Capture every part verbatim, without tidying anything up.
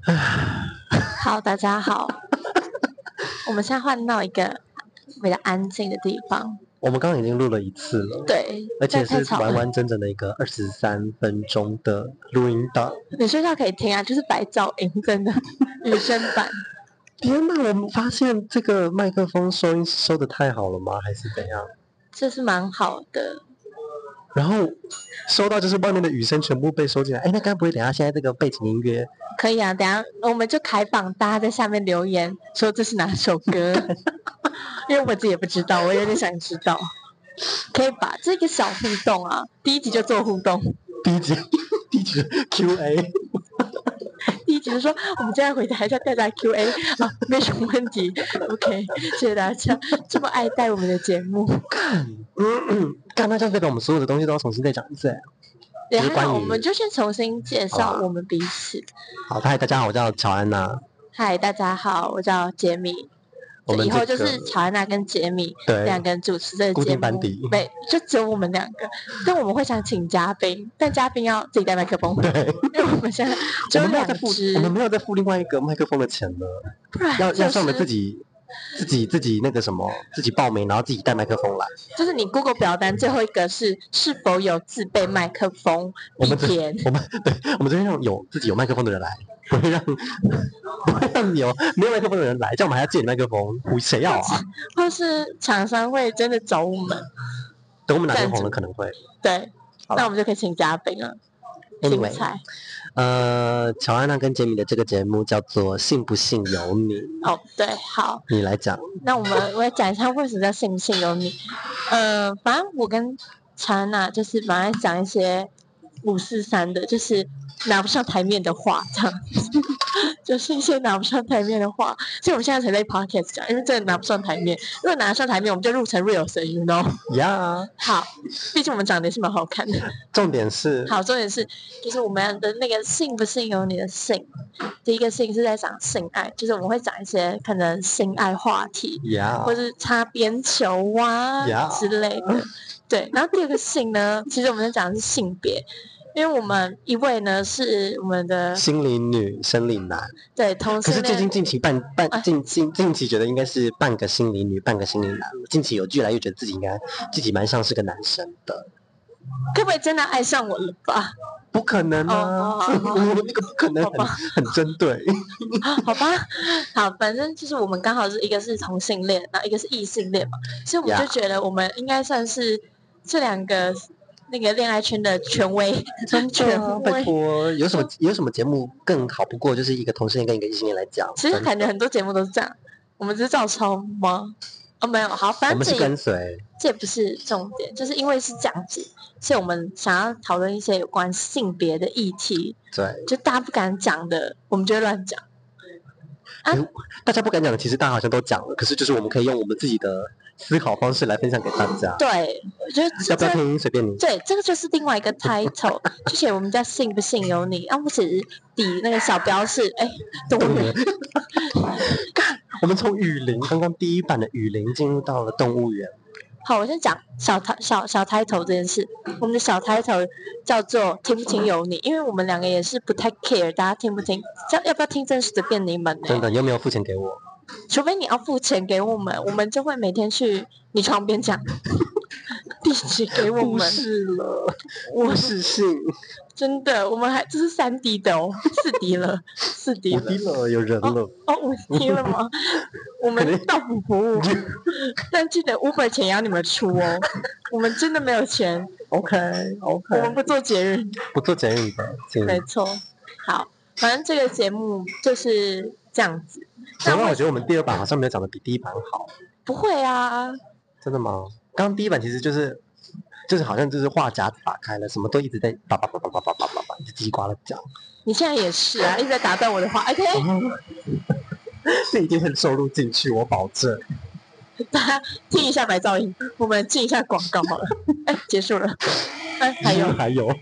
好，大家好，我们现在换到一个比较安静的地方。 我们刚刚已经录了一次了， 对， 而且是完完整整的一个二十三分钟的录音档。 你睡觉可以听啊，就是白噪音，真的雨声版。 天哪，我们发现这个麦克风收音收的太好了吗？还是怎样？ 这是蛮好的。 然后收到就是外面的雨声全部被收进来。哎，那该不会等一下现在这个背景音乐？ 可以啊，等一下我们就开放，大家在下面留言说这是哪首歌，因为我自己也不知道，我有点想知道。可以把这个小互动啊，第一集就做互动。 第一集，第一集 Q A。 第一集就说我们今天回答一下大家 Q A 啊，没什么问题 ，OK， 谢谢大家这么爱戴我们的节目。 看，嗯嗯，看那这样代表我们所有的东西都要重新再讲一次。 对，还好，我们就先重新介绍我们彼此。 好，嗨，大家好，我叫乔安娜。 嗨，大家好，我叫杰米。 我们、 这个、以后就是乔安娜跟杰米两个人主持这个节目， 固定班底， 对，就只有我们两个。但我们会想请嘉宾，但嘉宾要自己带麦克风， 对， 因为我们现在只有两支， 我们没有再付另外一个麦克风的钱了， 不然、 就是、要要是我们自己自己自己那个什么，自己报名，然后自己带麦克风来。 就是你 Google 表单最后一个是是否有自备麦克风， 我们填，我们对，我们这边让有自己有麦克风的人来。不会让不会让有没有麦克风的人来，这样我们还要借你麦克风，谁要啊？ 或是厂商会真的找我们， 等我们哪天红了可能会。 对，那我们就可以请嘉宾了。 Anyway， 呃，乔安娜跟杰米的这个节目叫做《信不信由你》。 哦，对，好， 你来讲。 那我们我来讲一下为什么叫信不信由你。呃，反正我跟乔安娜就是本来讲一些五四三的，就是拿不上台面的话，这样就是一些拿不上台面的话，所以我们现在才在 podcast 讲，因为真的拿不上台面。如果拿得上台面，我们就录成 reels，you know？ 呀、yeah. 好，毕竟我们长得也是蛮好看的。 重点是， 好，重点是，就是我们的那个信不信由你的信。第一个信是在讲性爱，就是我们会讲一些可能性爱话题， yeah. 或是擦边球啊、yeah. 之类的。对，然后第二个信呢，其实我们在讲的是性别。因为我们一位呢是我们的心理女，生理男， 对，同性恋。 可是最近近期半半近近近期觉得应该是半个心理女，半个心理男。近期有越来越觉得自己应该自己蛮像是个男生的。 可不可以真的爱上我了吧？ 不可能啊！我、oh, 那个不可能很，很很针对。 好吧，好，反正就是我们刚好是一个是同性恋，然后一个是异性恋嘛，所以我们就觉得我们应该算是这两个。那个恋爱圈的权威， 真的，拜托，有什么有什么节目更好不过就是一个同性恋跟一个异性恋来讲？ 其实感觉很多节目都是这样，我们只是照抄吗？哦，没有，好，反正我们是跟随， 这也不是重点，就是因为是这样子，所以我们想要讨论一些有关性别的议题， 对， 就大家不敢讲的，我们就会乱讲。 啊，大家不敢讲的，其实大家好像都讲了，可是就是我们可以用我们自己的思考方式来分享给大家。 对，我觉得要不要听随便你。 对，这个就是另外一个 title， 就写我们叫信不信由你，啊，我只是底那个小标是哎动物园。 我们从雨林刚刚第一版的雨林进入到了动物园。 好，我先讲小抬小小抬头这件事。我们的小抬头叫做听不听由你，因为我们两个也是不太 care 大家听不听，要要不要听真实的便你们呢？ 真的，你有没有付钱给我？ 除非你要付钱给我们，我们就会每天去你床边讲地址给我们。 不是了，我是信。 真的，我们还这是三 D 的哦，四 D 了，四 D 了， 五 D 了，有人了。 哦，哦五 D 了吗？我们到府服务，但记得 Uber 钱要你们出哦，我们真的没有钱。 OK OK， 我们不做节日， 不做节日的， 没错。好，反正这个节目就是这样子。 但我觉得我们第二版好像没有讲的比第一版好。 不会啊， 真的吗？刚刚第一版其实就是。就是好像就是话匣子打开了，什么都一直在叭叭叭叭叭叭叭叭叭，一直叽呱的讲。 你现在也是啊，一直在打断我的话。OK， 这一定会收录进去，我保证。 大家听一下白噪音，我们进一下广告好了。哎，结束了。哎，还有还有。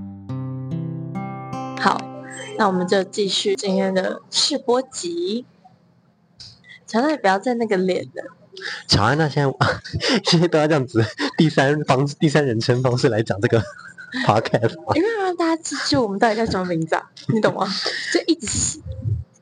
好，那我们就继续今天的试播集。乔安娜，不要在那个脸了。 乔安娜现在现在都要这样子第三方第三人称方式来讲这个 podcast 吗？ 因为让大家记住我们到底叫什么名字啊，你懂吗？就一直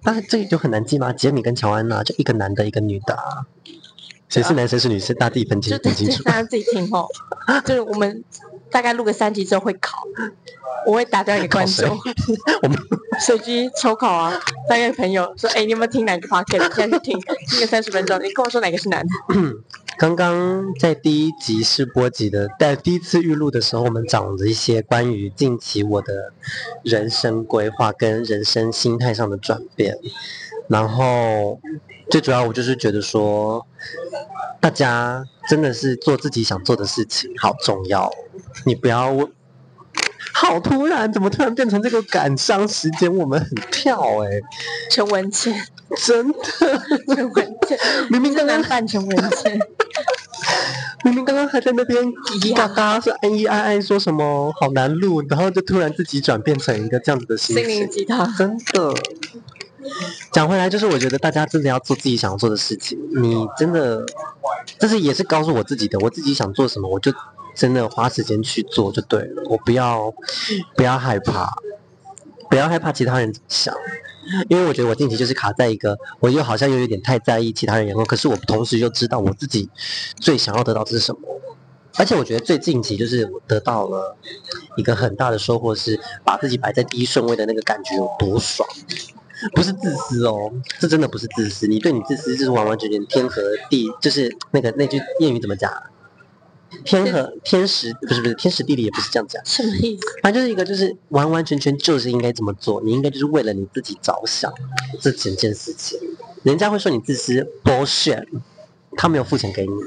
那这个就很难记吗？杰米跟乔安娜就一个男的，一个女的啊，谁是男谁是女是大家自己分清分清楚。 大家自己听哦。就是我们大概录个三集之后会考，我会打电话给观众， 我们随机抽考啊，大概朋友说，哎、欸，你有没有听哪个 podcast？ 现在去听，听个三十分钟，你跟我说哪个是男的。 刚刚在第一集试播集的，在第一次预录的时候，我们讲了一些关于近期我的人生规划跟人生心态上的转变，然后最主要我就是觉得说，大家真的是做自己想做的事情好重要，你不要。好突然，怎么突然变成这个感伤时间？我们很跳哎、欸， 陈文茜， 真的， 陈文茜， 明明刚刚扮陈文茜， 明明刚刚还在那边叽叽嘎嘎说安逸爱爱说什么好难录，然后就突然自己转变成一个这样子的心情， 心灵鸡汤， 真的。讲回来，就是我觉得大家真的要做自己想要做的事情，你真的，这是也是告诉我自己的，我自己想做什么，我就。真的花时间去做就对了，我不要不要害怕，不要害怕其他人怎么想，因为我觉得我近期就是卡在一个，我又好像又有点太在意其他人眼光，可是我同时又知道我自己最想要得到的是什么，而且我觉得最近期就是我得到了一个很大的收获，是把自己摆在第一顺位的那个感觉有多爽。不是自私哦，这真的不是自私，你对你自私就是完完全全天和地，就是那个那句谚语怎么讲？天和天时不是不是天时地利也不是这样讲， 什么意思？ 反正就是一个就是完完全全就是应该这么做，你应该就是为了你自己着想这整件事情。人家会说你自私 bullshit， 他没有付钱给你。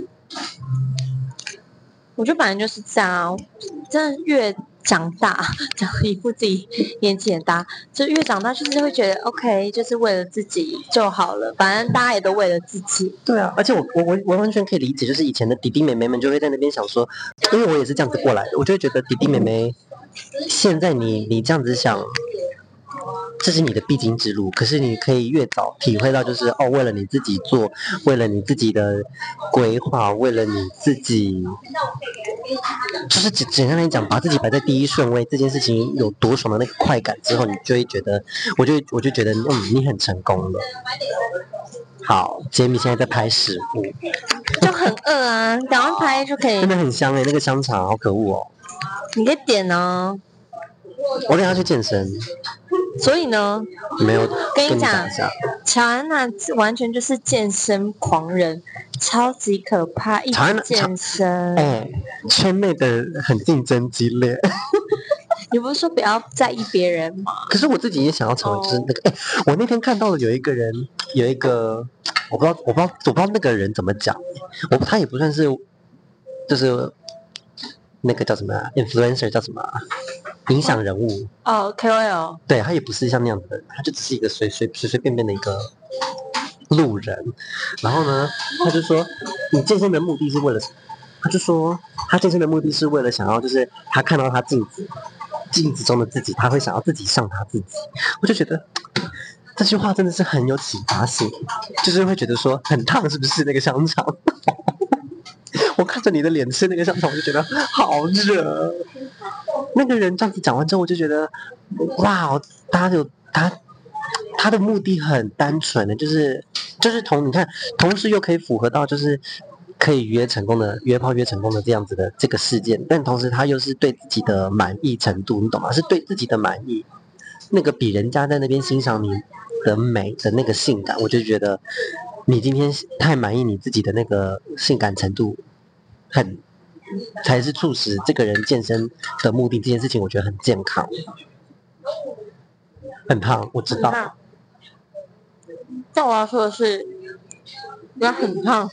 我觉得本来就是这样啊，真的越长大，讲一副自己年纪很大，就越长大就是会觉得 OK， 就是为了自己就好了，反正大家也都为了自己。 对啊，而且我我我我完全可以理解，就是以前的弟弟妹妹们就会在那边想说，因为我也是这样子过来的，我就会觉得弟弟妹妹，现在你你这样子想。这是你的必经之路，可是你可以越早体会到，就是哦，为了你自己做，为了你自己的规划，为了你自己，就是简简单来讲，把自己摆在第一顺位这件事情有多爽的那个快感之后，你就会觉得，我就我就觉得，嗯，你很成功了。好，杰米现在在拍食物， 就很饿啊，赶快拍就可以。 真的很香哎、欸，那个香肠好可恶哦。 你可以点哦。 我等一下去健身。 所以呢， 没有跟你讲， 乔安娜完全就是健身狂人，超级可怕，一直健身。 哎，圈内的很竞争激烈。 你不是说不要在意别人吗？ 可是我自己也想要成为，就是那个，哎、欸，我那天看到了有一个人，有一个，我不知道，我不知道，我不知道那个人怎么讲，我他也不算是，就是那个叫什么、啊、influencer 叫什么、啊？影响人物哦 ，K O L， 对，他也不是像那样子的人，他就只是一个随随随随便便的一个路人。然后呢，他就说，你健身的目的是为了什么？他就说，他健身的目的是为了想要，就是他看到他镜子镜子中的自己，他会想要自己上他自己。我就觉得这句话真的是很有启发性，就是会觉得说很烫，是不是那个香肠？我看着你的脸吃那个香肠，我就觉得好热。那个人这样子讲完之后，我就觉得，哇，他有他他的目的很单纯的，就是就是同你看，同时又可以符合到就是可以约成功的约炮约成功的这样子的这个事件，但同时他又是对自己的满意程度，你懂吗？是对自己的满意，那个比人家在那边欣赏你的美的那个性感，我就觉得你今天太满意你自己的那个性感程度，很。才是促使这个人健身的目的，这件事情我觉得很健康，很胖，我知道。 但我要说的是，我很胖。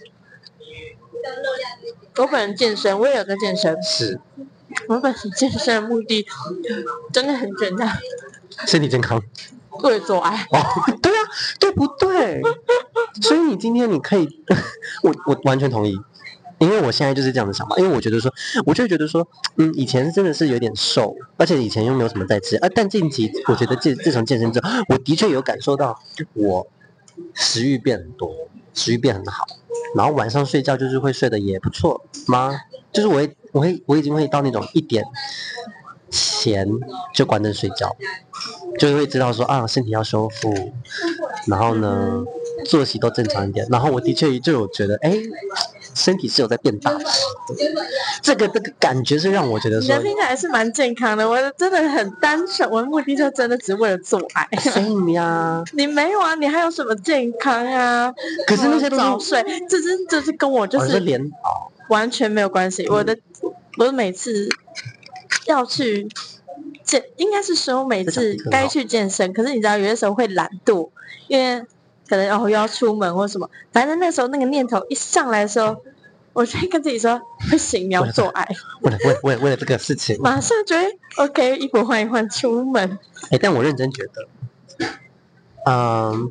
我本人健身，我也有在健身。 是。 我本人健身的目的真的很简单， 身体健康。 为了做爱。 哦，对啊，对不对？所以你今天你可以，我我完全同意。因为我现在就是这样的想法，因为我觉得说，我就觉得说，嗯，以前真的是有点瘦，而且以前又没有什么在吃，啊，但近期我觉得自自从健身之后，我的确有感受到我食欲变很多，食欲变很好，然后晚上睡觉就是会睡得也不错吗？就是我会我会我已经会到那种一点前就关灯睡觉， 就会知道说啊，身体要修复，然后呢，作息都正常一点。然后我的确就有觉得，哎，身体是有在变大的，这个这个感觉是让我觉得说， 你的听起来是蛮健康的。我真的很单纯，我的目的就真的只是为了做爱。 same 呀， 你没有啊？你还有什么健康啊？ 可是那些都是早睡，这是这是跟我就哦是连哦， 完全没有关系。我的我每次要去健，应该是说每次该去健身，可是你知道有些时候会懒惰，因为可能哦又要出门或什么，反正那时候那个念头一上来的时候，我就会跟自己说不行，你要做爱， 为了为了为了为了这个事情， 马上就会 OK 衣服换一换出门。 哎，但我认真觉得，嗯。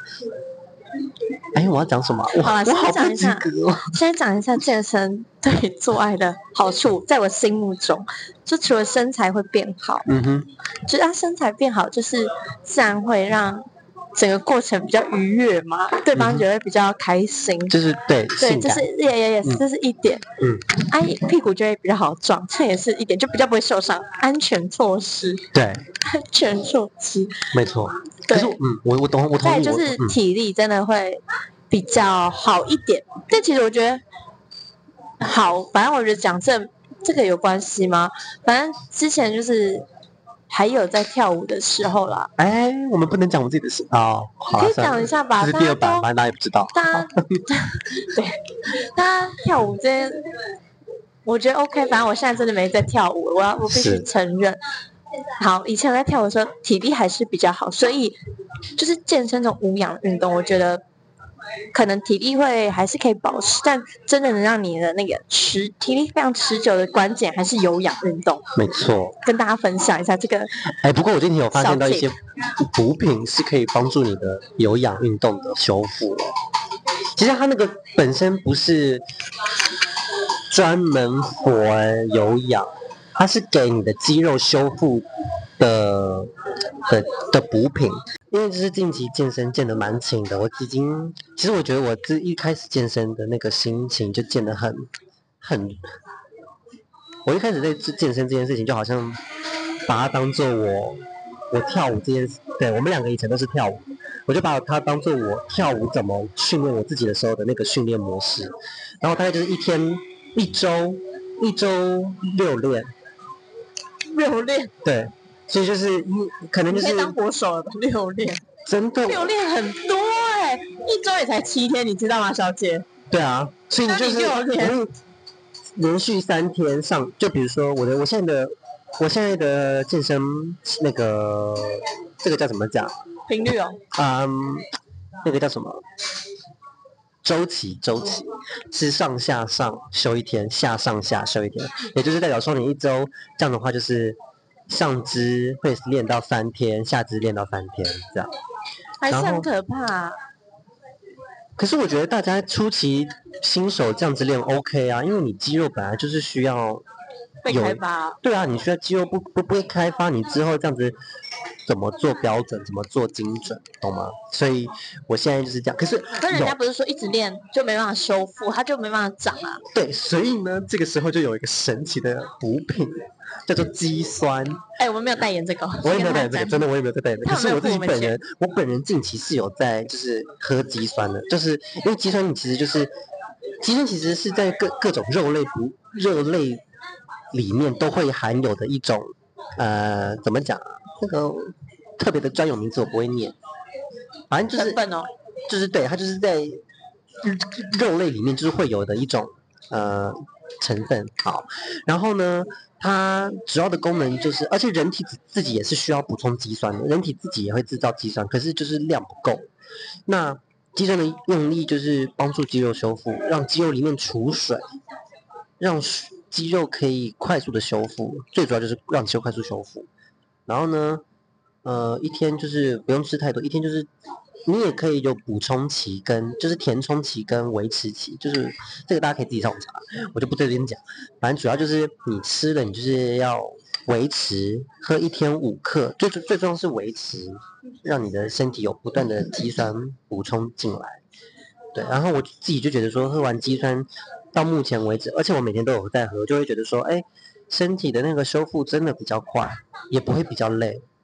哎，我要讲什么？我好啦， 我好不及先讲一下， 格哦。 先讲一下健身对做爱的好处，在我心目中，就除了身材会变好， 嗯哼， 就是它身材变好，就是自然会让整个过程比较愉悦嘛，对方觉得比较开心。 就是对， 对， 性感这是也也也嗯这是一点。 嗯， 哎、屁股就会比较好撞，这也是一点，就比较不会受伤。安全措施， 对， 安全措施。 没错。可对是，嗯，我我懂，我同意。 再来就是我嗯体力真的会比较好一点，但其实我觉得好，反正我觉得讲这这个有关系吗？反正之前就是还有在跳舞的时候啦， 哎，我们不能讲我们自己的事哦。好啦可以算了讲一下吧。 这是第二版， 大家都反正大家也不知道。 大家对大家跳舞这些，我觉得 OK。反正我现在真的没在跳舞，我要我必须是承认。好，以前我在跳舞的时候体力还是比较好，所以就是健身这种无氧运动，我觉得可能体力会还是可以保持，但真的能让你的那个持体力非常持久的关键还是有氧运动。 没错。 跟大家分享一下这个， 哎，不过我今天有发现到一小些补品是可以帮助你的有氧运动的修复。其实它那个本身不是专门 for 有氧，它是给你的肌肉修复的的的补品。因为就是近期健身健得蛮勤的，我已经其实我觉得我自一开始健身的那个心情就健得很很，我一开始在健身这件事情就好像把它当做我我跳舞这件事，对我们两个以前都是跳舞，我就把它当做我跳舞怎么训练我自己的时候的那个训练模式，然后大概就是一天一周一周六练， 六练， 对。所以就是可能就是你可以当国手了吧？六练， 真的六练很多哎、一周也才七天，你知道吗，小姐？ 对啊，所以你就是那你六天我连续三天上，就比如说我的我现在的我现在的健身那个这个叫怎么讲？ 频率哦， 嗯，那个叫什么？周期周期是上下上休一天，下上下休一天，也就是代表说你一周这样的话就是上肢会练到三天，下肢练到三天这样。 还是很可怕。 可是我觉得大家初期新手这样子练 OK 啊，因为你肌肉本来就是需要被开发。 对啊，你需要肌肉不不不会开发，你之后这样子怎么做标准，怎么做精准，懂吗？所以我现在就是这样。可是可是人家不是说一直练就没办法修复，它就没办法长啊。 对，所以呢，这个时候就有一个神奇的补品，叫做肌酸。 哎、欸，我们没有代言这个， 我也没有代言这个，真的我也没有在代言这个。可是我自己本人，我本人近期是有在就是喝肌酸的，就是因为肌酸，你其实就是肌酸，其实是在各各种肉类不肉类里面都会含有的一种呃，怎么讲啊？那个特别的专有名词我不会念，反正就是成分哦， 就是对，它就是在肉类里面就是会有的一种呃成分。好，然后呢？它主要的功能就是，而且人体自己也是需要补充肌酸的，人体自己也会制造肌酸，可是就是量不够。那肌酸的用力就是帮助肌肉修复，让肌肉里面储水，让肌肉可以快速的修复，最主要就是让肌肉快速修复。然后呢，呃，一天就是不用吃太多，一天就是你也可以有补充期跟就是填充期跟维持期，就是这个大家可以自己上网查，我就不在这边讲。反正主要就是你吃了，你就是要维持，喝一天五克，最最重要是维持，让你的身体有不断的肌酸补充进来。对，然后我自己就觉得说，喝完肌酸到目前为止，而且我每天都有在喝，就会觉得说，哎，身体的那个修复真的比较快，也不会比较累。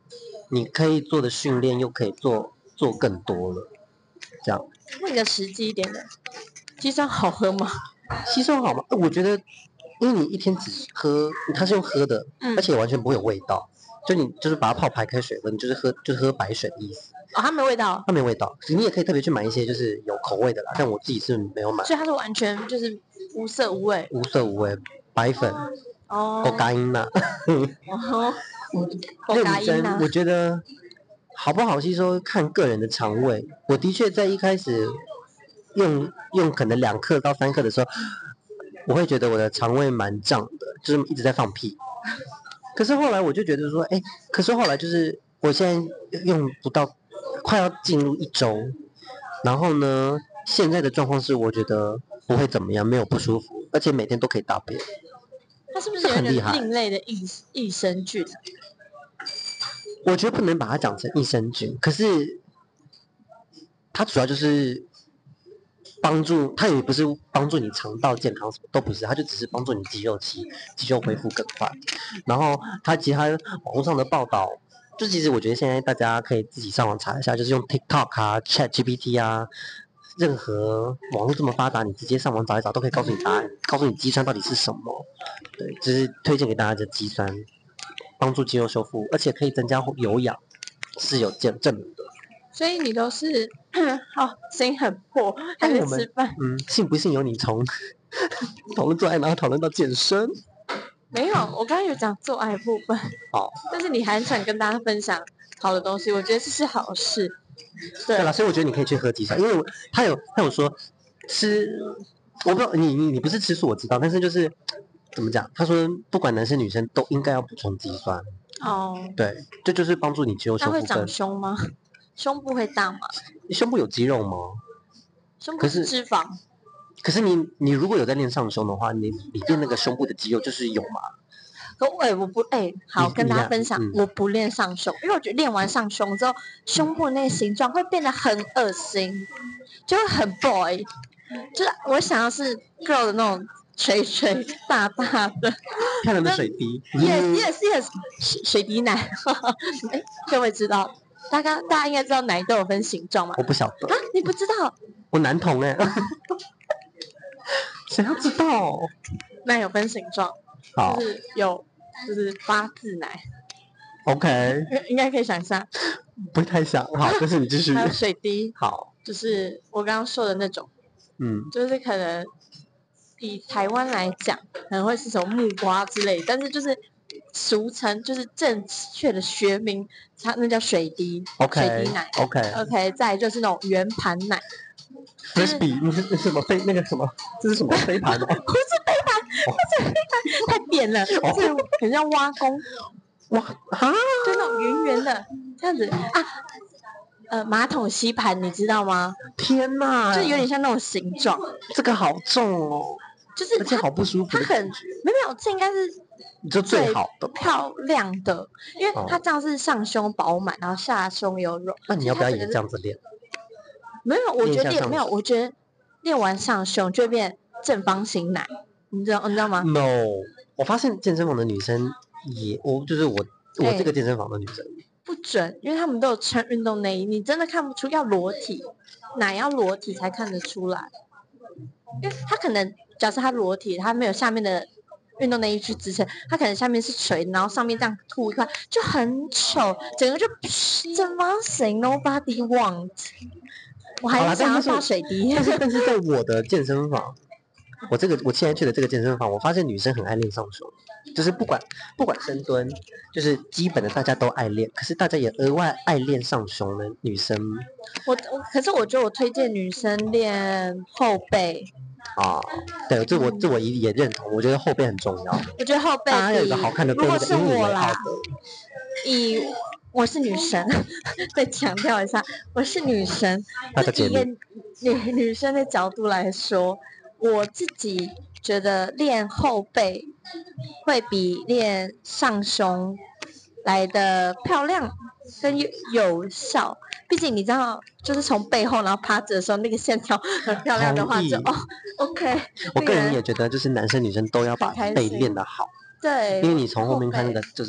你可以做的训练又可以做做更多了，这样。 问个实际一点的，鸡酸好喝吗？ 吸收好吗？我觉得，因为你一天只喝，它是用喝的， 嗯而且完全不会有味道，就你就是把它泡白开水喝，你就是喝就是喝白水的意思， 哦，它没味道， 它没味道。你也可以特别去买一些就是有口味的啦，但我自己是没有买， 所以它是完全就是无色无味。 无色无味，白粉、 哦， 高咖因呐。 哦， 那狗咖女生音啊， 我觉得好不好吸收看个人的肠胃。我的确在一开始用用可能两克到三克的时候，我会觉得我的肠胃蛮胀的，就是一直在放屁。可是后来我就觉得说，哎，可是后来就是我现在用不到，快要进入一周，然后呢，现在的状况是我觉得不会怎么样，没有不舒服，而且每天都可以大便。 它是不是有很厉害点另类的益益生菌？ 我觉得不能把它讲成益生菌，可是它主要就是帮助，它也不是帮助你肠道健康，什么都不是，它就只是帮助你肌肉期肌肉恢复更快。然后它其他网络上的报道，就其实我觉得现在大家可以自己上网查一下，就是用 TikTok 啊、ChatGPT 啊，任何网络这么发达，你直接上网找一找，都可以告诉你答案，告诉你肌酸到底是什么。对，这是推荐给大家的肌酸，帮助肌肉修复，而且可以增加有氧，是有证证明的。 所以你都是哦，声音很破，还在吃饭？ 嗯，信不信由你，从讨论做爱，然后讨论到健身。 没有，我刚刚有讲做爱的部分。 好， 但是你还想跟大家分享好的东西，我觉得这是好事。对对了，所以我觉得你可以去喝鸡酸，因为我他有他有说吃，我不知道你你你不是吃素我知道，但是就是怎么讲？他说不管男生女生都应该要补充肌酸， 哦， 对，这就是帮助你肌肉修复更。 那会长胸吗？胸部会大吗？ 你胸部有肌肉吗？ 胸部可是脂肪。 可是你你如果有在练上胸的话，你你练那个胸部的肌肉就是有嘛？ 可哎、我不哎、好你跟大你家分享， 嗯我不练上胸，因为我觉得练完上胸之后，胸部那个形状会变得很恶心，就会很 boy，就是我想要是 girl 的那种垂垂大大的漂亮的水滴。 ，yes yes yes，水水滴奶，哎，各位知道，大家大家应该知道奶都有分形状嘛？ 我不晓得， 啊，你不知道？ 我男同哎、谁要知道？ 奶有分形状， 好就是有就是八字奶， ，OK， 应该可以想象， 不太想。好，但是你继续。 还有水滴， 好， 就是我刚刚说的那种。 嗯， 就是可能以台湾来讲，可能会是什么木瓜之类，但是就是俗称就是正确的学名，它那叫水滴 OK， 水滴奶。 OK， OK，再来就是那种圆盘奶，就是 Frisbee，那是什么飞那个什么？这是什么飞盘吗？ 不是飞盘，不是飞盘，太扁了， 哦是很像挖工， 哇哈！ 就那种圆圆的这样子啊。呃，马桶吸盘你知道吗？ 天哪， 就有点像那种形状， 这个好重哦， 就是它而且好不舒服它很的感觉。 没有，这应该是你就最好的。 漂亮的，因为哦它这样是上胸饱满，然后下胸有肉。 那你要不要也所以它整个是这样子练？ 没有，我觉得练一下上练没有，我觉得练完上胸就会变正方形奶，你知道你知道吗？ No，我发现健身房的女生也，我就是我我哎这个健身房的女生， 不准，因为他们都有穿运动内衣，你真的看不出，要裸体，奶要裸体才看得出来。因为他可能假设他裸体，他没有下面的运动内衣去支撑，他可能下面是垂，然后上面这样凸一块，就很丑，整个就正方形 ，nobody want。我还好啦是想要但是下水滴。 但是但是在我的健身房，我这个我现在去的这个健身房，我发现女生很爱练上胸，就是不管不管深蹲，就是基本的大家都爱练，可是大家也额外爱练上胸的女生我我可是我觉得我推荐女生练后背， 啊，对，这我这我也也认同，我觉得后背很重要， 我觉得后背大家有一比个好看的背， 如果是那个引以我啦为傲的， 以我是女生，再强调一下，我是女生。 大家以一个女女生的角度来说，我自己觉得练后背会比练上胸来的漂亮跟有有效。毕竟你知道，就是从背后然后趴着的时候，那个线条很漂亮的话， 同意就哦 OK。 我个人那也觉得，就是男生女生都要把背很开心练得好， 对， 因为你从后面看那个就是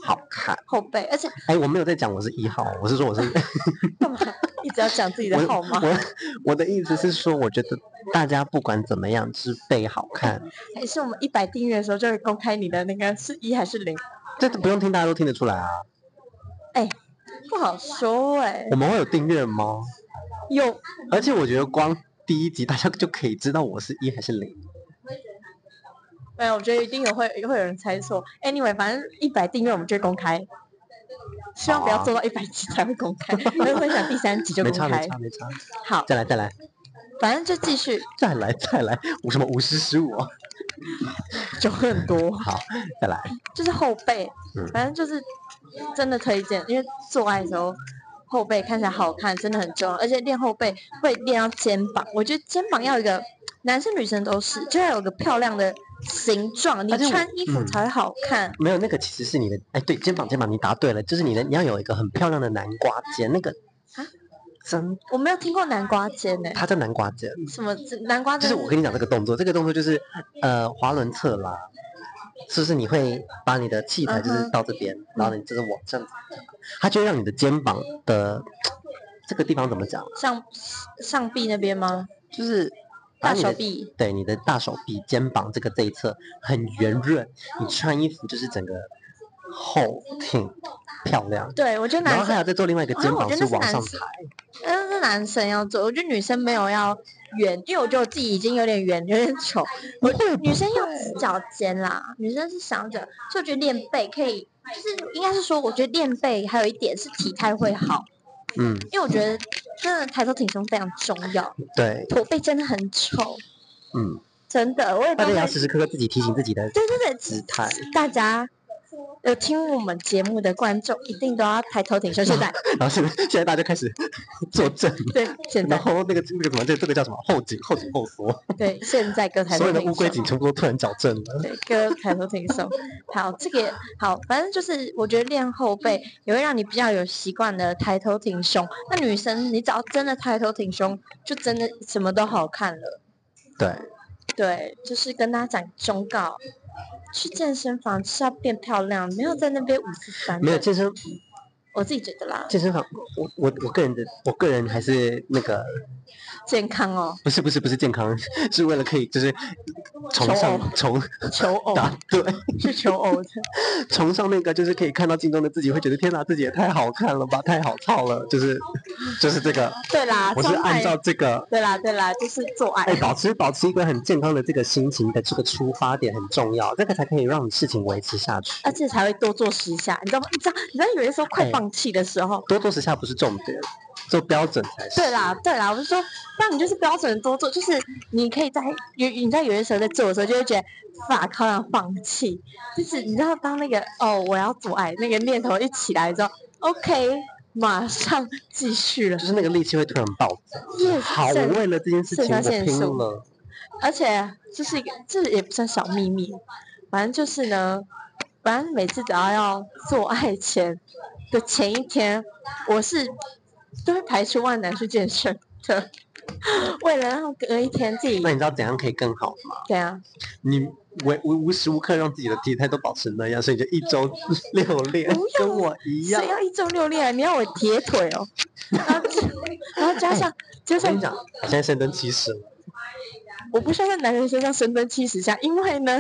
好看。 后背，而且哎，我没有在讲我是一号，我是说我是干嘛一直要讲自己的号码？ 我我我的意思是说，我觉得大家不管怎么样，就是背好看。 还是我们一百订阅的时候就会公开你的那个是一还是零？ 这不用听，大家都听得出来啊。 哎，不好说哎、 我们会有订阅吗？ 有， 而且我觉得光第一集大家就可以知道我是一还是零。 没有，我觉得一定有会会有人猜错。Anyway，反正一百订阅我们就会公开，希望不要做到一百集才会公开，因为分享第三集就没差没公开。 差没差。 好， 再来再来反正就继续， 再来再来，我什么五十十五？ 就很多。 好，再来。 就是后背， 嗯反正就是真的推荐，因为做爱的时候后背看起来好看，真的很重要，而且练后背会练到肩膀，我觉得肩膀要有一个，男生女生都是，就要有个漂亮的形状，你而且我穿衣服嗯才会好看。 没有那个其实是你的，哎，对，肩膀肩膀，你答对了，就是你的，你要有一个很漂亮的南瓜肩，那个啊真， 我没有听过南瓜肩呢、 它叫南瓜肩， 什么南瓜肩？ 就是我跟你讲这个动作，这个动作就是呃滑轮侧拉，是不是你会把你的器材就是嗯哼到这边，然后你就是往这样子，它就会让你的肩膀的这个地方怎么讲， 上上臂那边吗？ 就是把大你的手臂。 对你的大手臂、肩膀这个这一侧很圆润，你穿衣服就是整个后挺漂亮。 对，我觉得然男生， 后还有再做另外一个肩膀啊我觉得那是往上男生抬， 但是男生要做，我觉得女生没有要圆，因为我觉得我自己已经有点圆，有点丑。我女生要直角肩啦，女生是想着，所以我觉得练背可以，就是应该是说，我觉得练背还有一点是体态会好， 嗯， 因为我觉得真的抬头挺胸非常重要， 对， 驼背真的很丑， 嗯， 真的，我也都会大家也要时时刻刻自己提醒自己的对对对， 姿态。 大家有听我们节目的观众一定都要抬头挺胸。现在， 然后现在现在大家就开始坐正， 对，现在， 然后那个那个什么，这这个叫什么后颈后颈后缩， 对，现在各抬所有的头挺胸。 乌龟颈全部都突然矫正了。 对，各抬头挺胸。好，这个也好，反正就是我觉得练后背也会让你比较有习惯的抬头挺胸。那女生你只要真的抬头挺胸，就真的什么都好看了。 对， 对，就是跟大家讲忠告，去健身房就是要变漂亮，没有在那边五四三的。 没有健身我自己觉得啦， 健身房，我我我个人的我个人还是那个健康哦， 不是不是不是健康，是为了可以就是崇尚崇求偶答对是求偶的。 崇尚那个就是可以看到镜中的自己，会觉得天哪，自己也太好看了吧，太好操了，就是就是这个， 对啦， 我是按照这个。 对啦对啦，就是做爱。 哎，保持保持一个很健康的这个心情的这个出发点很重要，这个才可以让你事情维持下去。 而且才会多做十下，你知道吗？你知道，你知道有的时候快放弃的时候， 多做十下不是重点，做标准才是。 对啦，对啦，我是说，那你就是标准多做，就是你可以在有你在有些时候在做的时候，就会觉得法靠要放弃，就是你知道当那个哦我要做爱那个念头一起来之后 ，OK， 马上继续了， 就是那个力气会突然爆炸。 Yes， 好，我肾为了这件事情肾我上腺素拼了。 而且这是一个，这也不算小秘密，反正就是呢，反正每次只要要做爱前的前一天，我是都会排除万难去健身的，为了让隔一天自己那你知道怎样可以更好吗？ 怎样？ 你无无无时无刻让自己的体态都保持那样，所以你就一周六练不，要跟我一样谁。要一周六练啊？你要我铁腿哦，然后然后加上加上我跟你讲，我现在深蹲七十了， 我不需要在男人身上深蹲七十下，因为呢，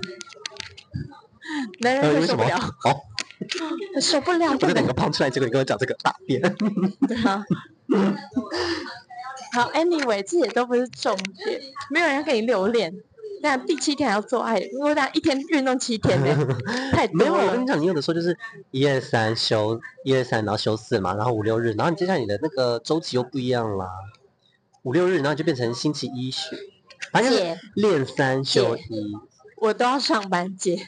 男人呃，为什么？ 会受不了， 哦， 受不了。 我就两个胖出来，结果你跟我讲这个大便。 对啊。好，anyway，这也都不是重点，没有人要跟你留恋。那第七天还要做爱，如果大家一天运动七天呢，太没有， 多了我跟你。讲，你有的时候就是一二三休一二三，然后休四嘛，然后五六日，然后你接下来你的那个周期又不一样啦，五六日，然后就变成星期一休，反正就是姐练三休一。 我都要上班接，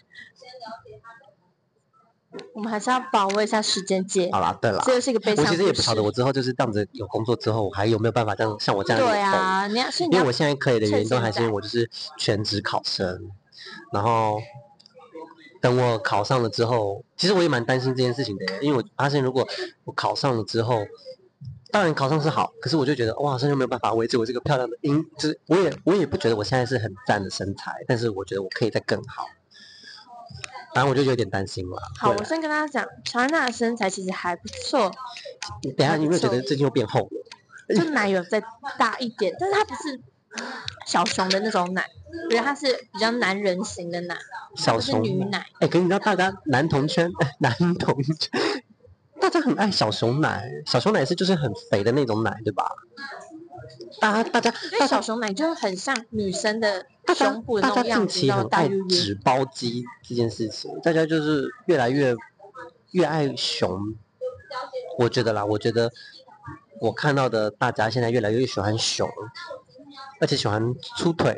我们还是要把握一下时间接。 好啦，对啦， 这就是一个悲我伤故事其实也不晓得，我之后就是这样子有工作之后，我还有没有办法这样像我这样有对空啊，你要，所以你要因为我现在可以的原因都还是因为趁我就是全职考生，然后等我考上了之后，其实我也蛮担心这件事情的，因为我发现如果我考上了之后，当然考上是好，可是我就觉得哇，好像就没有办法维持我这个漂亮的音，就是我也我也不觉得我现在是很赞的身材，但是我觉得我可以再更好。 反正我就有点担心了。 好，我先跟大家讲，乔安娜的身材其实还不错。 等一下，你有没有觉得最近又变厚了？ 就奶有再大一点，但是它不是小熊的那种奶，我觉得它是比较男人型的奶， 小熊女奶。 哎、欸，可是你知道大家男同圈，男同圈，大家很爱小熊奶，小熊奶是就是很肥的那种奶，对吧？大家大家， 因为小熊奶就很像女生的胸部的那种样子， 大家近期很爱纸包肌这件事情，大家就是越来越越爱熊。我觉得啦，我觉得我看到的大家现在越来越喜欢熊，而且喜欢粗腿。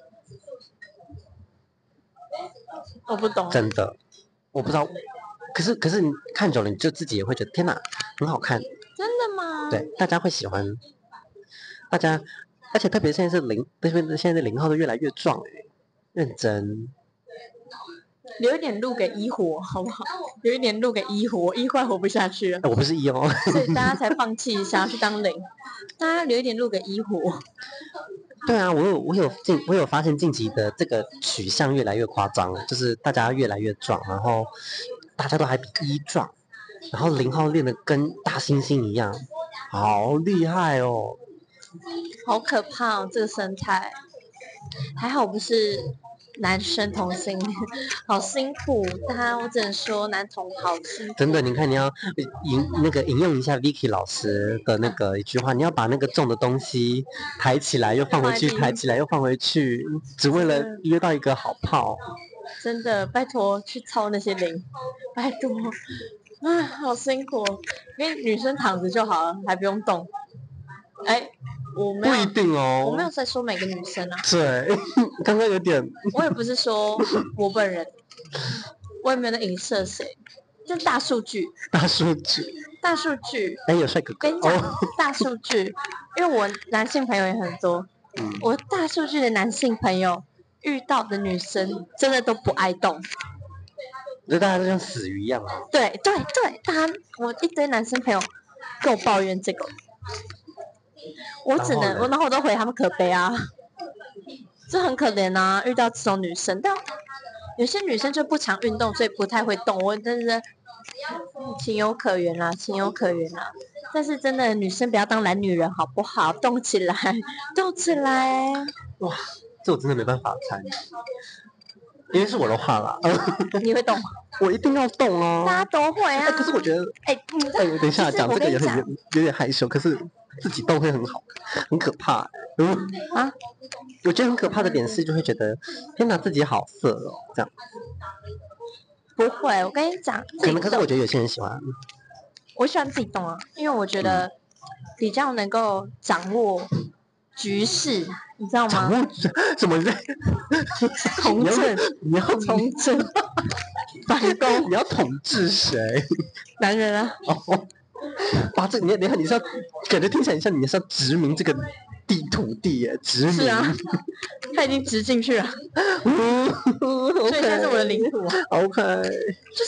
我不懂， 真的，我不知道。可是可是你看久了，你就自己也会觉得天哪，很好看。 真的吗？ 对，大家会喜欢。大家，而且特别现在是零，特别现在的零号都越来越壮哎、欸，认真。 留一点路给一活，好不好？留一点路给一活，一快活不下去了。 我不是一哦， 所以大家才放弃想要去当零。大家留一点路给一活。 对啊，我有我有近我有发现近期的这个取向越来越夸张，就是大家越来越壮，然后大家都还比一壮，然后零号练得跟大猩猩一样，好厉害哦！ 好可怕哦，这个身材。还好不是男生同性恋，好辛苦。他我只能说男同好辛苦。 真的，你看你要引那个引用一下 Vicky 老师的那个一句话，你要把那个重的东西抬起来又放回去，抬起来又放回去，只为了约到一个好炮。 真的，拜托去操那些零，拜托。啊，好辛苦，因为女生躺着就好了，还不用动。哎。我没有不一定哦， 我没有在说每个女生啊。 对，刚刚有点。 我也不是说我本人，我也没有在影射谁，这大数据。 大数据。 大数据。 哎，有帅哥哥。 跟你讲，哦、大数据，因为我男性朋友也很多，嗯、我大数据的男性朋友遇到的女生真的都不爱动。 就大家都像死鱼一样啊。 对对对，大家我一堆男生朋友跟我抱怨这个。我只能我然后我都回他们可悲啊，这很可怜啊，遇到这种女生。但有些女生就不常运动，所以不太会动。我真的情有可原啦，情有可原啦。但是真的女生不要当懒女人好不好？动起来，动起来！ 哇，这我真的没办法猜，因为是我的话啦。 你会动吗？ 我一定要动哦。 大家都会啊。 欸、可是我觉得， 哎、欸，你哎、欸，等一下讲这个有点有点害羞，可是。自己动会很好，很可怕。嗯啊，我觉得很可怕的点是，就会觉得天哪，自己好色哦，这样。 不会，我跟你讲， 可能可是我觉得有些人喜欢。 我喜欢自己动啊，因为我觉得比较能够掌握局势，你知道吗？ 掌握什么在？ 统整， 你要统整，反攻， 你要统治谁？ 男人啊。 哦。哇，这你你看你是要感觉听起来像你是要殖民这个地土地耶，殖民。 是啊，他已经植进去了， 嗯、 所以现在是我的领土。 OK， 就是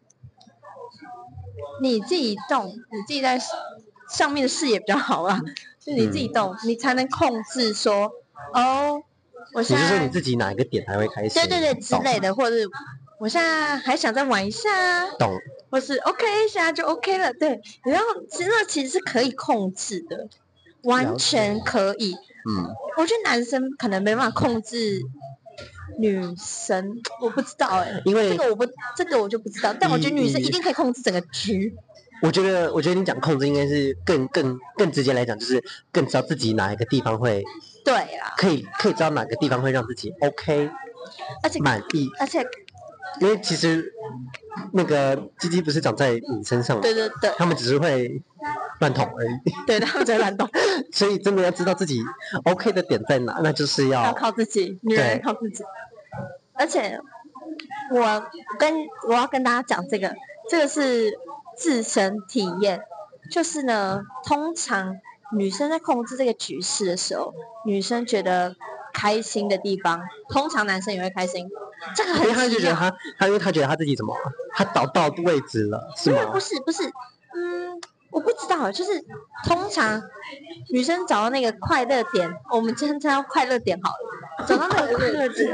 你自己动，你自己在上面的视野比较好啊，就你自己动，嗯、你才能控制说，哦，我现在你是说你自己哪一个点才会开心？ 对对对之类的，或者是我现在还想再玩一下， 懂。 或是 OK 现在就 OK 了，对，然后其实那其实是可以控制的，完全可以。嗯，我觉得男生可能没办法控制女生，我不知道哎、欸， 因为这个我不这个我就不知道，但我觉得女生一定可以控制整个局。 我觉得，我觉得你讲控制应该是更更更直接来讲，就是更知道自己哪一个地方会对啊， 可以可以知道哪个地方会让自己 OK， 而且满意， 而且。 因为其实那个鸡鸡不是长在你身上， 对对对， 他们只是会乱捅而已。 对，他们只会乱捅， 所以真的要知道自己 OK 的点在哪，那就是要要靠自己，女人靠自己。而且我跟我要跟大家讲这个，这个是自身体验，就是呢，通常女生在控制这个局势的时候，女生觉得开心的地方，通常男生也会开心。这个很奇妙， 因为他就觉得他，他因为他觉得他自己怎么，他找到位置了，是吗？ 不是不是，嗯，我不知道，就是通常女生找到那个快乐点，我们称称叫快乐点好了， 找到那个快乐点。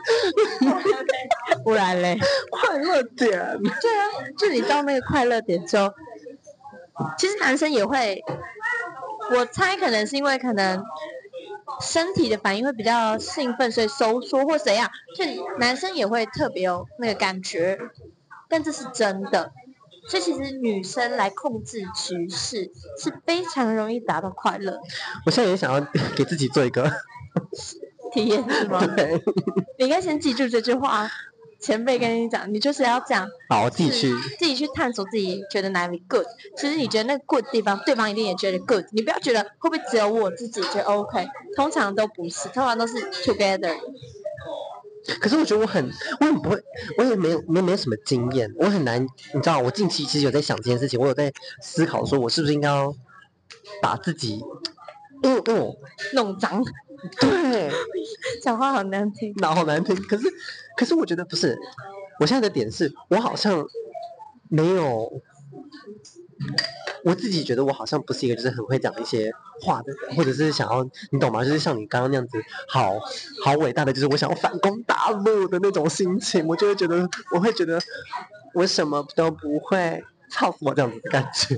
不然嘞， 快乐点。 对啊，就你到那个快乐点之后，其实男生也会，我猜可能是因为可能身体的反应会比较兴奋，所以收缩或怎样，就男生也会特别有那个感觉，但这是真的。所以其实女生来控制局势是非常容易达到快乐。 我现在也想要给自己做一个体验是吗？ 对， 你应该先记住这句话。前辈跟你讲，你就是要这样， 好，我自己去自己去探索自己觉得哪里 good。其实你觉得那个 good 地方，对方一定也觉得 good。你不要觉得会不会只有我自己觉得 OK， 通常都不是，通常都是 together。 可是我觉得我很，我很不会，我也没有没没有什么经验，我很难，你知道，我近期其实有在想这件事情，我有在思考说，我是不是应该要把自己，因为因为我弄脏， 对， 讲话好难听， 那好难听。可是可是我觉得不是，我现在的点是我好像没有。我自己觉得我好像不是一个就是很会讲一些话的人，或者是想要你懂吗？就是像你刚刚那样子，好好伟大的，就是我想要反攻大陆的那种心情，我就会觉得我会觉得我什么都不会，操死我这样子的感觉。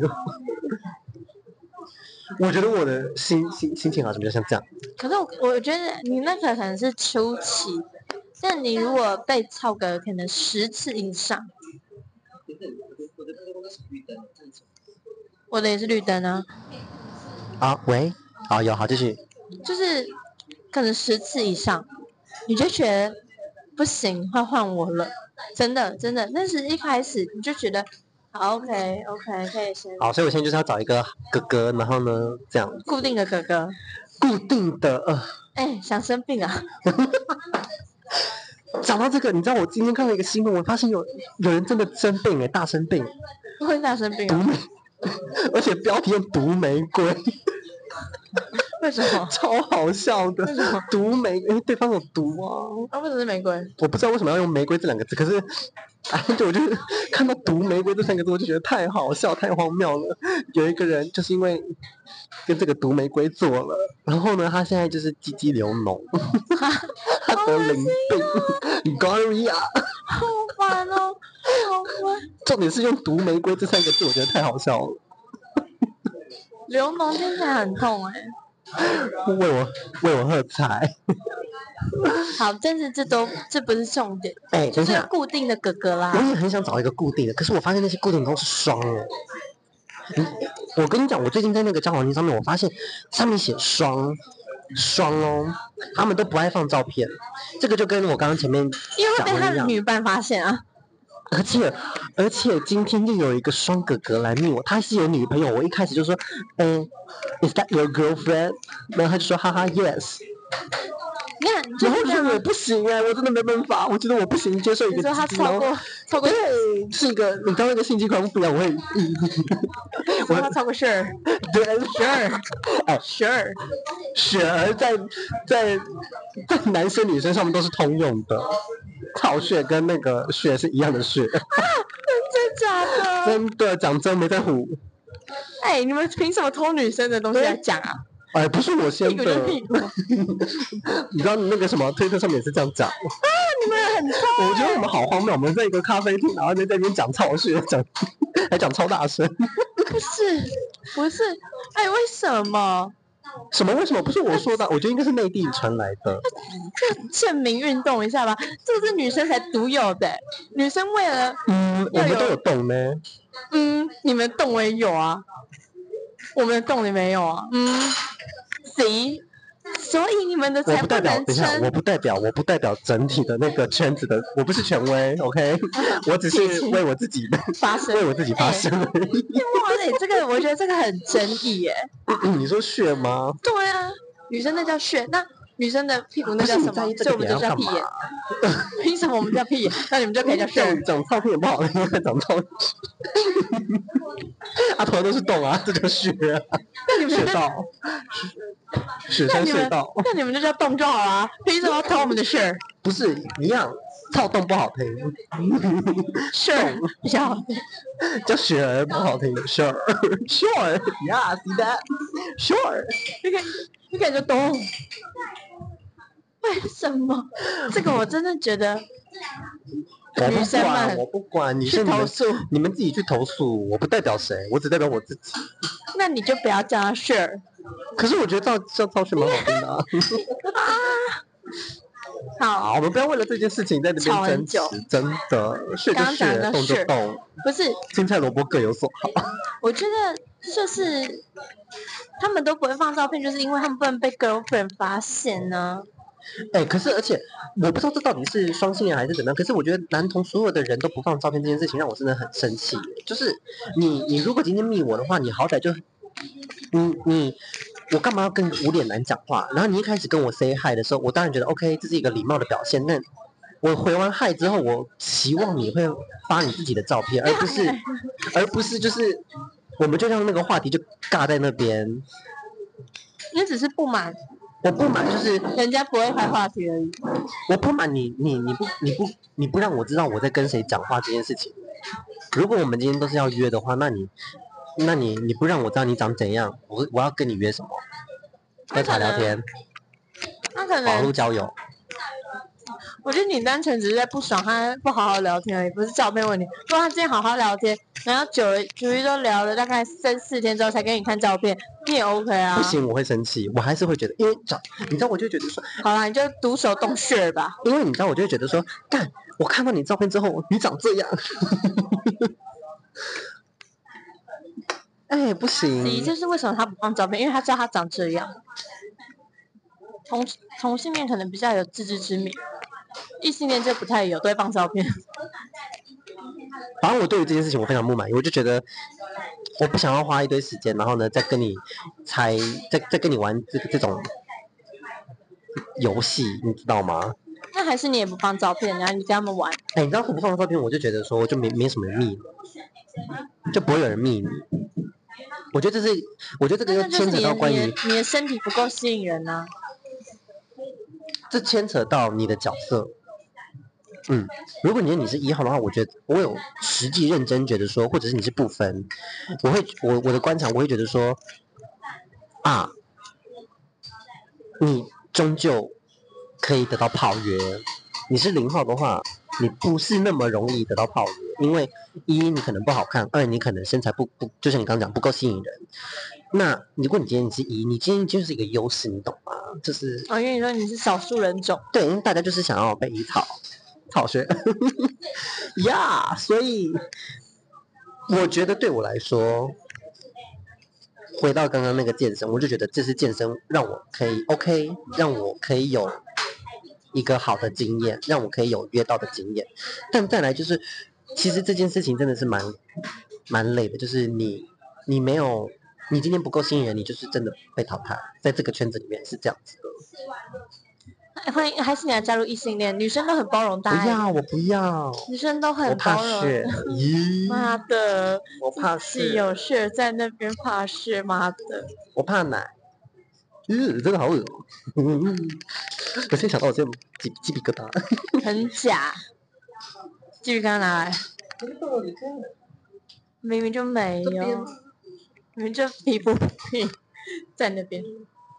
我觉得我的心心心情好像比较像这样。 可是我我觉得你那个可能是初期，但你如果被操个可能十次以上。我的也是绿灯啊。 啊，喂，好有好继续。 就是可能十次以上，你就觉得不行，快换我了，真的真的。但是一开始你就觉得好 OK OK 可以先。 好，所以我现在就是要找一个哥哥，然后呢这样。 固定的哥哥。 固定的呃。 哎、欸，想生病啊。 讲到这个，你知道我今天看到一个新闻，我发现有有人真的生病哎、欸，大生病。 会大生病啊？ 毒玫，而且标题用毒玫瑰。 为什么？ 超好笑的。 为什么？ 毒玫，因为对方有毒啊。 啊，为什么是玫瑰？ 我不知道为什么要用玫瑰这两个字，可是，哎，就我就看到毒玫瑰这三个字，我就觉得太好笑、太荒谬了。有一个人就是因为跟这个毒玫瑰做了，然后呢，他现在就是鸡鸡流脓，他得淋病 ，gonorrhea。 好烦哦，好烦。 重点是用毒玫瑰这三个字，我觉得太好笑了。 流脓听起来很痛哎、 欸。为我为我喝彩。 好，但是这都这不是重点。 哎、欸， 就是固定的哥哥啦。 我也很想找一个固定的，可是我发现那些固定都是双的。嗯，我跟你讲，我最近在那个交友软件上面，我发现上面写双双哦，他们都不爱放照片。这个就跟我刚刚前面因为会被他的女伴发现啊。 而且而且今天又有一个双哥哥来密我，他是有女朋友。我一开始就说，嗯 ，Is that your girlfriend？ 然后他就说，哈哈 ，Yes。 你看， 然后我觉得我不行哎、欸，我真的没办法，我觉得我不行接受一个。 你说他超过超过， 对，是一个你刚刚那个性器官不一样，我会。 我他超过十二， 对， 十二，哎，十二， 雪儿在在在男生女生上面都是通用的，草血跟那个血是一样的血。 啊，真假的？ 真的，讲真没在唬。 哎、欸，你们凭什么偷女生的东西来讲啊？ 哎，不是我先的。 屁股就屁股。 你知道那个什么推特上面也是这样讲。 啊，你们很臭、欸。 我觉得我们好荒谬，我们在一个咖啡厅，然后在那边讲操血，讲还讲超大声。 不是，不是，哎、欸，为什么？ 什么？为什么不是我说的？我觉得应该是内地传来的。 这县民运动一下吧，这个是女生才独有的、欸。女生为了嗯，我们都有动呢。 嗯，你们动我也有啊，我们的动你没有啊。嗯，行。所以你们的才不代表， 能等一下，我不代表，我不代表整体的那个圈子的，我不是权威 ，OK， 我只是为我自己发声， 为我自己发声而已。 哇塞，这个我觉得这个很争议耶。 你说血吗？ 对啊，女生那叫血，那女生的屁股那叫什么？所以我们就叫屁眼。凭什么我们叫屁眼？那你们就可以叫血？ 长照片也不好，因为长照片。啊，头都是洞啊，这叫血啊，血道。雪山隧道， 那你们就叫洞就好了，凭什么要偷我们的事？ 不是一样，操洞不好听， 是比较好听， 叫雪儿不好听 ，sure sure yeah see that sure， 你可以你可以叫洞， 为什么？这个我真的觉得我不女生管， 们我不管，女去生你们投诉， 你们自己去投诉，我不代表谁，我只代表我自己。 那你就不要叫他 share。 可是我觉得赵赵赵雪蛮好听的、啊。 好， 好，我们不要为了这件事情在那吵很边争执久， 真的，是就刚刚讲的是，动就是动， 不是， 青菜萝卜各有所好。 我觉得就是他们都不会放照片，就是因为他们不能被 girlfriend 发现呢、 哎、可是而且我不知道这到底是双性恋还是怎么样，可是我觉得男同所有的人都不放照片这件事情让我真的很生气。就是你你如果今天密我的话，你好歹就你你我干嘛要跟无脸男讲话？然后你一开始跟我 say hi 的时候，我当然觉得 OK， 这是一个礼貌的表现。但我回完 hi 之后，我期望你会发你自己的照片，而不是而不是就是我们就让那个话题就尬在那边。 你只是不满我不满就是人家不会开话题而已。 我不满你，你你不你不你不让我知道我在跟谁讲话这件事情。如果我们今天都是要约的话，那你那你你不让我知道你长怎样，我我要跟你约什么？喝茶聊天， 那可网能络交友。 我觉得你单纯只是在不爽，他不好好聊天而已，不是照片问题。如果他今天好好聊天，然后久了久一都聊了大概三四天之后才给你看照片，你也 OK 啊。 不行，我会生气，我还是会觉得，因为找你知道，我就觉得说， 好啦，你就独手动血吧。 因为你知道，我就会觉得说，干，我看到你照片之后，你长这样，哎，不行。 子怡，这是为什么他不放照片？因为他知道他长这样。同同性恋可能比较有自知之明，异性恋就不太有，都会放照片。 反正我对于这件事情我非常不满意，我就觉得我不想要花一堆时间，然后呢再跟你猜，再再跟你玩这这种游戏，你知道吗？ 那还是你也不放照片，然后你跟他们玩。 哎，你知道我不放照片，我就觉得说就没没什么人密了，就不会有人密你。我觉得这是，我觉得这个又牵扯到关于你的你的身体不够吸引人啊。 这牵扯到你的角色。嗯，如果你你是一号的话，我觉得我有实际认真觉得说，或者是你是不分，我会我我的观察，我会觉得说，啊，你终究可以得到炮约。你是零号的话，你不是那么容易得到炮约，因为一你可能不好看，二你可能身材不不，就像你刚刚讲不够吸引人。那如果你今天你是一，你今天就是一个优势，你懂吗？就是哦，因为你说你是少数人种， 对，因为大家就是想要被一草草学呀， yeah, 所以我觉得对我来说，回到刚刚那个健身，我就觉得这是健身让我可以 OK， 让我可以有一个好的经验，让我可以有约到的经验。但再来就是，其实这件事情真的是蛮蛮累的，就是你你没有。你今天不够吸引人，你就是真的被淘汰，在这个圈子里面是这样子的。 欢迎，还是你要加入异性恋？女生都很包容大爱。 不要，我不要。 女生都很我怕包容。 血，咦？ 妈的， 我怕血， 有血在那边怕血，妈的。 我怕奶。嗯，真的好恶哦。我现在想到我这鸡鸡皮疙瘩。 很假。鸡皮疙瘩拿来。明明就没有。你们就皮肤病在那边。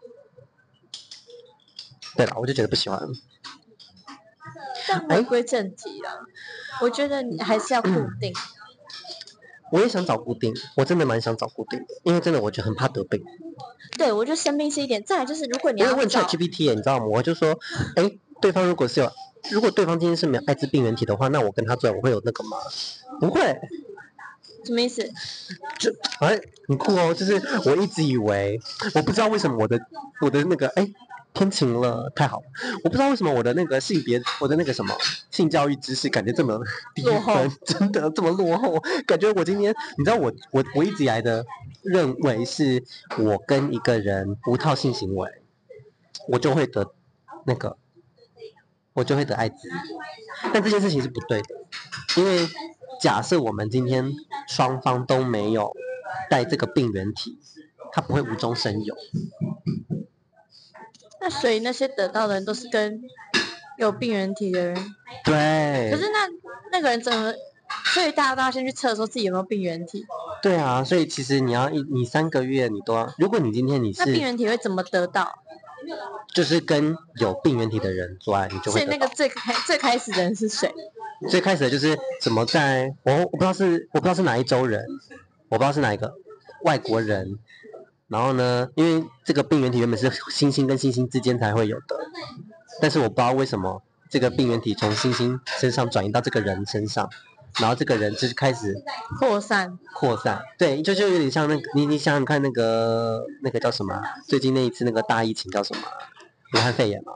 对了，我就觉得不喜欢。 但回归正题啦，我觉得你还是要固定。 我也想找固定，我真的蛮想找固定的，因为真的我觉得很怕得病。 对，我就生病是一点。再来就是，如果你要我问 ChatGPT， 你知道吗？我就说，哎，对方如果是有，如果对方今天是没有艾滋病原体的话，那我跟他做，我会有那个吗？不会。 什么意思？ 就哎，很酷哦！就是我一直以为，我不知道为什么我的我的那个哎天晴了，太好了！我不知道为什么我的那个性别，我的那个什么性教育知识感觉这么低分，真的这么落后。感觉我今天，你知道我我我一直以来的认为是，我跟一个人无套性行为，我就会得那个，我就会得艾滋。但这件事情是不对的，因为。假设我们今天双方都没有带这个病原体，它不会无中生有。 那所以那些得到的人都是跟有病原体的人。 对。 可是那那个人怎么？所以大家都要先去测说自己有没有病原体。 对啊，所以其实你要一你三个月你都要，如果你今天你是那病原体会怎么得到？ 就是跟有病原体的人做爱，你就会得到。 所以那个最开最开始的人是谁？ 最开始的就是怎么在我我不知道是我不知道是哪一州人，我不知道是哪一个外国人。然后呢，因为这个病原体原本是猩猩跟猩猩之间才会有的，但是我不知道为什么这个病原体从猩猩身上转移到这个人身上，然后这个人就是开始扩散。 扩散，对，就就有点像那个你你想想看那个那个叫什么？最近那一次那个大疫情叫什么？武汉肺炎嘛。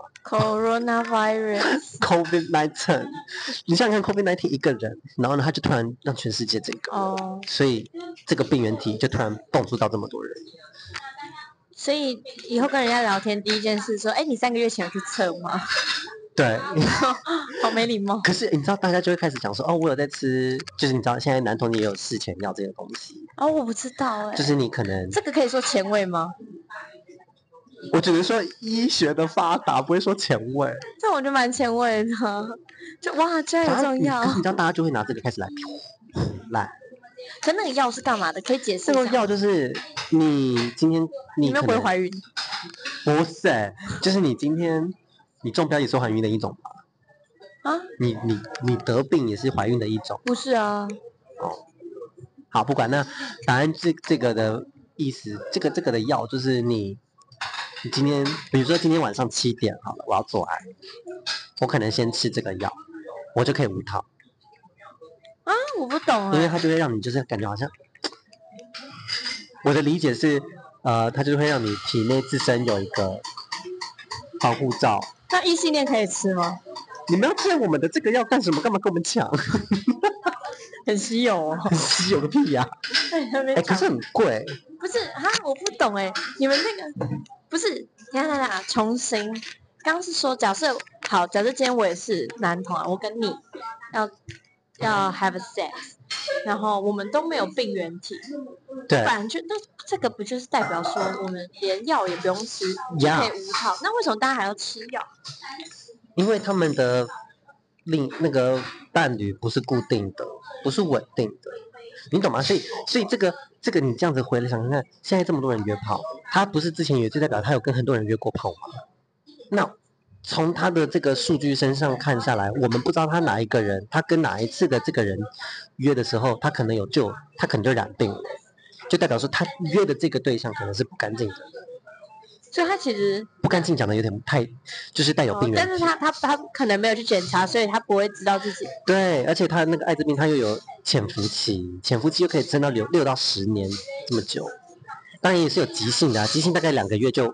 Coronavirus COVID 十九， 你想想看 COVID 十九 一个人，然后呢，他就突然让全世界这个， 哦， 所以这个病原体就突然蹦出到这么多人。 所以以后跟人家聊天，第一件事说：“哎，你三个月前有去测吗？” 对， 好没礼貌。 可是你知道，大家就会开始讲说：“哦，我有在吃，就是你知道，现在男同也有事前药这个东西。” 哦，我不知道哎。 就是你可能这个可以说前卫吗？ 我只能说医学的发达，不会说前卫。 这我觉得蛮前卫的，就哇，居然有这种药。 可是你知道，大家就会拿这个开始来来。 可那个药是干嘛的？可以解释一下。 这个药就是你今天你有没有不会怀孕？ 不是，就是你今天你中标也是怀孕的一种吧？ 啊？ 你你你得病也是怀孕的一种？ 不是啊。 哦，好，不管那答案这这个的意思，这个这个的药就是你你今天比如说今天晚上七点好了，我要做爱，我可能先吃这个药，我就可以无套。 啊，我不懂啊。 因为它就会让你就是感觉好像，我的理解是，呃，它就会让你体内自身有一个保护罩。 那异性恋可以吃吗？ 你们要骗我们的这个药干什么？干嘛跟我们抢？ 很稀有哦。 很稀有个屁呀！哎、欸，可是很贵。 不是啊，我不懂哎，你们那个不是，等下等下，重新，刚刚是说，假设好，假设今天我也是男同啊，我跟你要。要 have a sex， 然后我们都没有病原体， 对， 反正就那这个不就是代表说我们连药也不用吃，就可以无套？那为什么大家还要吃药？ 因为他们的另那个伴侣不是固定的，不是稳定的，你懂吗？所以，所以这个这个你这样子回来想想看，现在这么多人约炮，他不是之前也就代表他有跟很多人约过炮吗？那从他的这个数据身上看下来，我们不知道他哪一个人，他跟哪一次的这个人约的时候，他可能有就他可能就染病了，就代表说他约的这个对象可能是不干净的。 所以他其实不干净讲的有点太，就是带有病原体、 哦、但是他他他可能没有去检查，所以他不会知道自己。 对，而且他那个艾滋病他又有潜伏期，潜伏期又可以撑到六六到十年这么久。当然也是有急性的、啊，急性大概两个月就。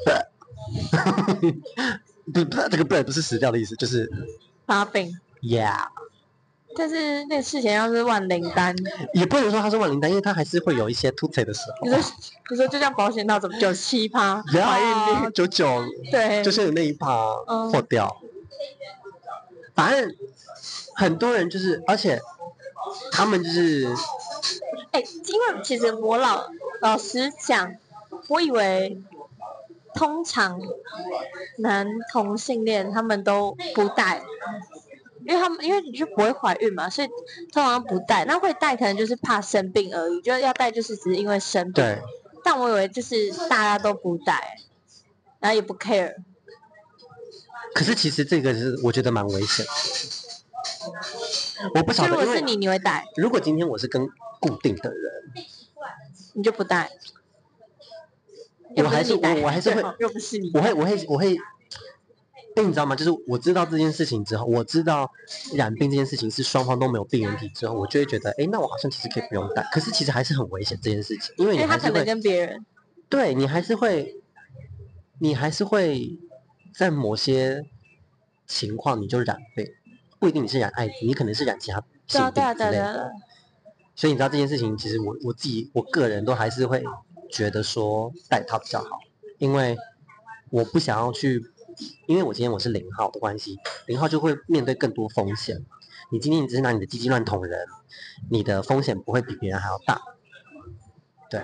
不，这个不不是死掉的意思，就是发病。 Yeah。 但是那个事前要是万灵丹， 也不能说它是万灵丹，因为它还是会有一些突刺的时候。 你说，你说就像保险套怎么九七趴怀孕率九九， 对， 就是有那一趴破掉。嗯、反正很多人就是，而且他们就是， 哎、欸，因为其实我老老实讲，我以为。通常男同性恋他们都不带，因为他们因为你就不会怀孕嘛，所以通常不带。那会带可能就是怕生病而已，就要带就是只是因为生病。 对。 但我以为就是大家都不带，然后也不 care。 可是其实这个是我觉得蛮危险的。我不晓得， 如果是你，你会带？ 如果今天我是跟固定的人， 你就不带。 我还是我我还是会， 又不是你， 我会我会我会，因为你知道吗？就是我知道这件事情之后，我知道染病这件事情是双方都没有病原体之后，我就会觉得，哎，那我好像其实可以不用带。可是其实还是很危险这件事情，因为你还是会，因为他可能跟别人， 对你还是会，你还是会在某些情况你就染病，不一定你是染艾滋，你可能是染其他性病之类的。所以你知道这件事情，其实我我自己我个人都还是会。觉得说带套比较好，因为我不想要去，因为我今天我是零号的关系，零号就会面对更多风险。你今天你只是拿你的鸡鸡乱捅人，你的风险不会比别人还要大。对。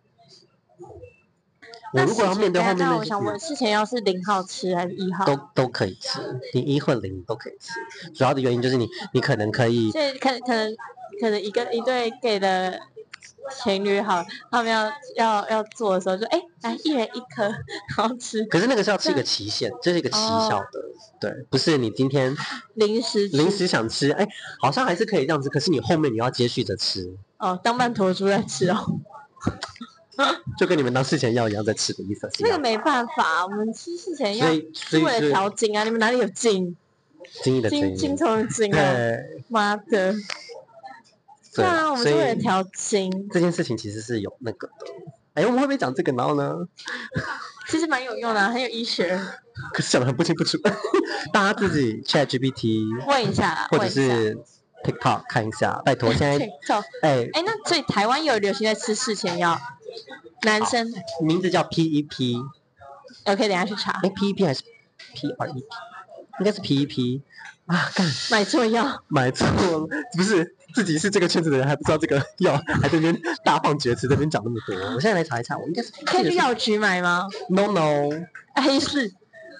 我如果要面对后面的， 我想问，事前要是零号吃还是一号？ 都都可以吃，你一或零都可以吃。主要的原因就是你你可能可以， 所以可能可能可能一个一对 gay 的。 情侣好，他们要要要做的时候就哎来一人一颗，然后吃。 可是那个是要吃一个期限，这是一个期效的，对，不是你今天临时临时想吃，哎，好像还是可以这样子，可是你后面你要接续着吃。 哦，当曼陀珠在吃哦。 就跟你们当事前药一样在吃的意思。 这个没办法，我们吃事前药是为了调经啊，你们哪里有经？ 精益的精， 精通的精啊！妈的！对啊，我们是为了调经。 这件事情其实是有那个的。哎，我们会不会讲这个？然后呢？ 其实蛮有用的、啊，很有医学。 可是讲的很不清不楚，大家自己 Chat G P T 问一下， 或者是 TikTok 看一下，拜托。现在 TikTok 哎哎，那所以台湾有流行在吃事前药，男生名字叫 P E P。OK， 等一下去查。 哎 ，P E P 还是 P R E P？ 应该是 P E P 啊！干， 买错药， 买错了，不是自己是这个圈子的人还不知道这个药，还在那边大放厥词，在那边讲那么多。我现在来查一查，我应该是可以去药局买吗 ？No No， 黑市。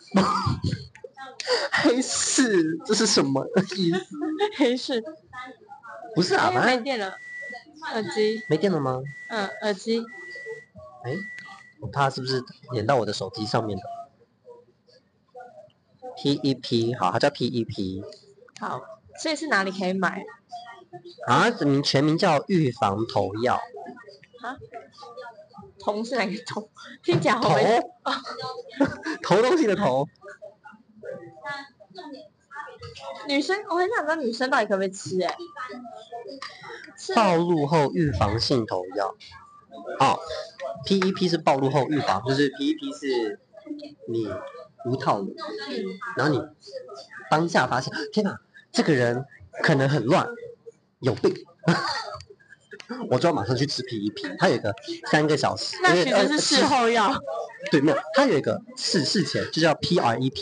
黑市这是什么意思？ 黑市不是啊， 没电了，耳机没电了吗？ 嗯，耳机。 哎，我怕是不是连到我的手机上面的 ？P E P 好，它叫 P E P。 好，所以是哪里可以买？ 啊，这名全名叫预防头药。 啊？头是哪个头？听起来好头头东西的头。 女生，我很想知道女生到底可不可以吃哎、 欸。暴露后预防性头药。哦 ，P E P 是暴露后预防，就是 P E P 是你无套路，然后你当下发现，天哪，这个人可能很乱，有病。我就要马上去吃 P E P， 它有一个三个小时， 那其实是事后药。 对，没有，它有一个事事前就叫 P R E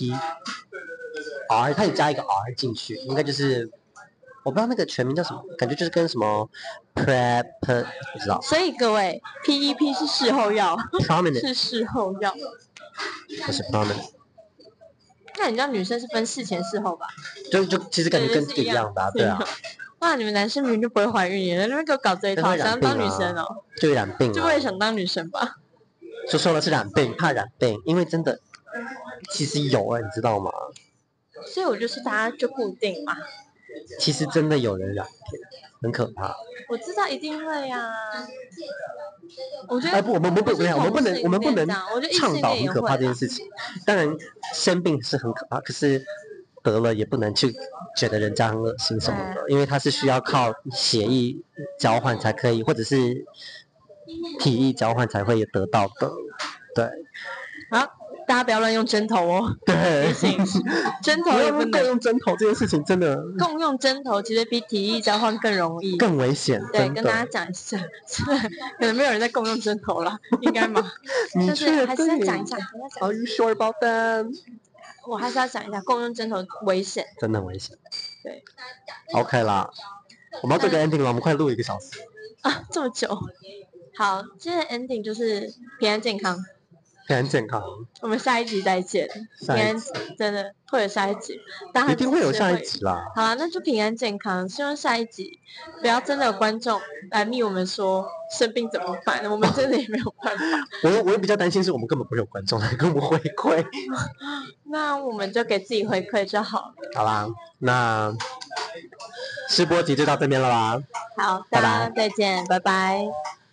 P，R 它也加一个 R 进去，应该就是我不知道那个全名叫什么，感觉就是跟什么 Prep 不知道。 所以各位 ，P E P 是事后药 ，Prominent 是事后药， 不是 Prominent。 那你知道女生是分事前事后吧？ 就就其实感觉跟这个一样的、啊，对啊。 哇，你们男生明明就不会怀孕，你在那边给我搞这一套，想要当女生哦？ 就染病、啊， 就为了想当女生吧？ 就说的是染病，怕染病，因为真的其实有啊，你知道吗？ 所以我就是大家就固定嘛。 其实真的有人染病，很可怕。 我知道一定会呀、啊。我觉得， 哎不，我们不不不，我们不能，我们不能倡导很可怕这件事情。当然，生病是很可怕，可是得了也不能去觉得人家很恶心什么的，因为它是需要靠血液交换才可以，或者是体液交换才会得到的。对。 好，大家不要乱用针头哦。 对， 针头也不能共用针头这件事情真的。 共用针头其实比体液交换更容易， 更危险。 对，跟大家讲一下，可能没有人在共用针头啦，应该吗？但是还是要讲一下。 Are you sure about that？ 我还是要讲一下，共用针头危险， 真的危险。 对 ，OK 啦，我们要做个 ending 了，我们快录一个小时啊，这么久。好，今天的 ending 就是平安健康。 平安健康， 我们下一集再见。平安真的会有下一集， 一定会有下一集啦。 好啦，那就平安健康。希望下一集不要真的有观众来密我们说生病怎么办，我们真的也没有办法。 我我也比较担心是我们根本不会有观众来跟我们回馈。 那我们就给自己回馈就好了。 好啦，那试播集就到这边了吧。 好，大家再见，拜拜。